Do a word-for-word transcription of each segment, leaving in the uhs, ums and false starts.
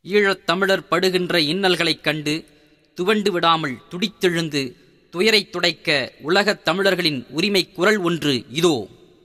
ஈழத் தமிழர் படுகின்ற இன்னல்களைக் கண்டு துவண்டு விடாமல் துடித்தெழுந்து துயரைத் துடைக்க உலகத் தமிழர்களின் உரிமைக் குரல் ஒன்று இதோ.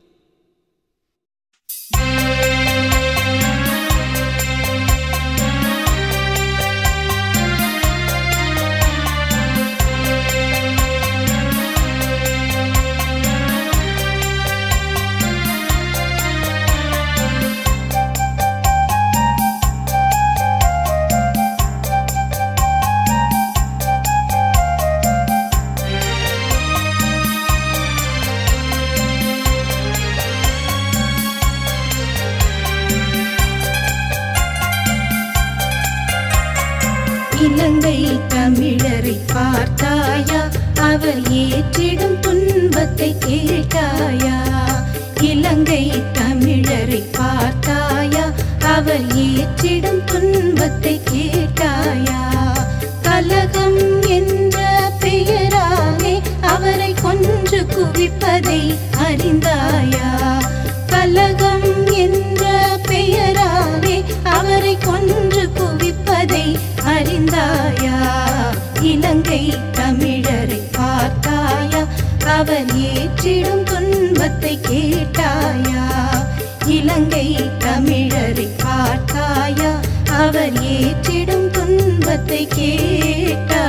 இலங்கை தமிழரை பார்த்தாயா, அவர் ஏற்றிடும் துன்பத்தை கேட்டாயா? இலங்கை தமிழரை பார்த்தாயா, அவர் ஏற்றிடும் துன்பத்தை கேட்டாயா? கலகம் என்ற பெயராலே அவரை கொன்று குவிப்பதை அறிந்தாயா? கலகம் என்ற பெயராலே அவரை கொன்று குவிப்பதை அறிந்தாயா? இலங்கை தமிழரை பார்த்தாயா, அவர் ஏற்றிடும் துன்பத்தை கேட்டாயா? இலங்கை தமிழரை பார்த்தாயா, அவர் ஏற்றிடும் துன்பத்தை கேட்டாயா?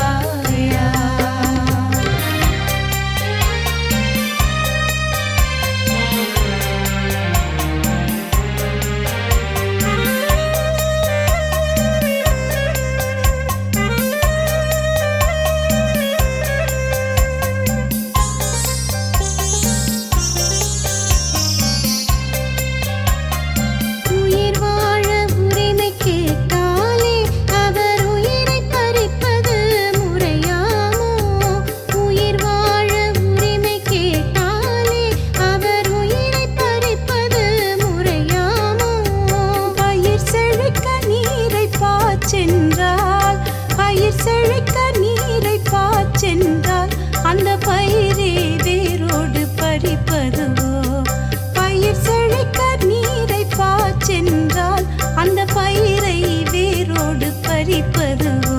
செழிக்க நீரை பாய்ச்சென்றால் அந்த பயிரை வேரோடு பறிப்பதுவோ? பயிர் செழிக்க நீரை பாய்ச்சென்றால் அந்த பயிரை வேரோடு பறிப்பதுவோ?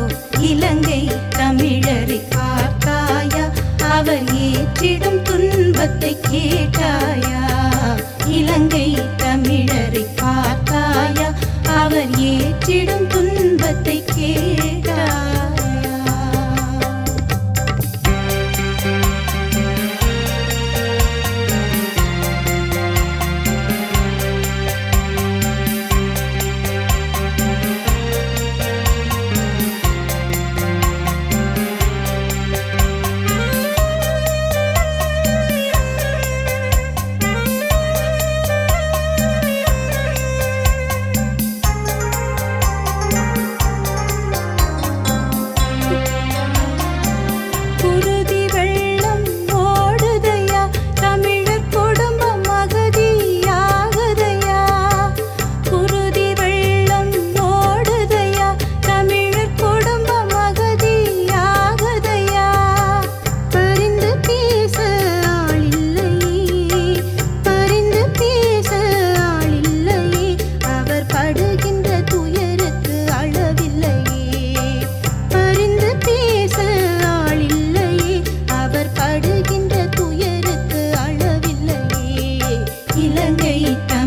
இலங்கை தமிழரை பார்த்தாயா, அவர் ஏற்றிடும் துன்பத்தை கேட்டாயா? இலங்கை தமிழரை பார்த்தாயா, அவர் ஏற்றிடும் துன்பத்தை கேட்டாயா?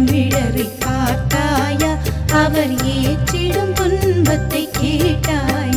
அவர் ஏற்றிடும் துன்பத்தை கேட்டாய்?